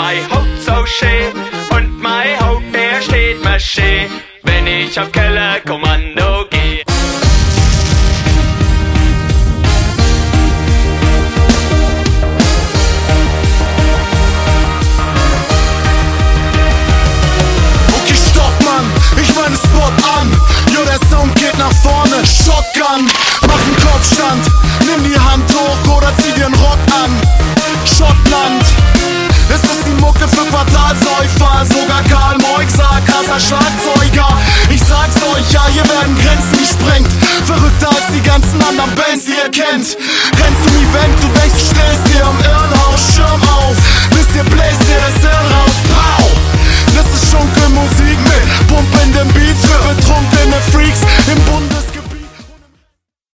Mein Haut so schön und mein Haut, der steht mir schön, wenn ich auf Kellerkommando geh. Okay, stopp, Mann, ich meine Spot an. Jo, der Sound geht nach vorne, Shotgun, mach einen Kopfstand, nimm die Hand hoch oder zieh dir einen Rock an. Schottland, es ist die Mucke für Quartalsäufer, sogar Karl Moixer, krasser Schlagzeuger. Ich sag's euch, ja, hier werden Grenzen gesprengt, verrückter als die ganzen anderen Bands, die ihr kennt. Rennst zum Event, du denkst, du stehst hier im Irrenhaus, Show.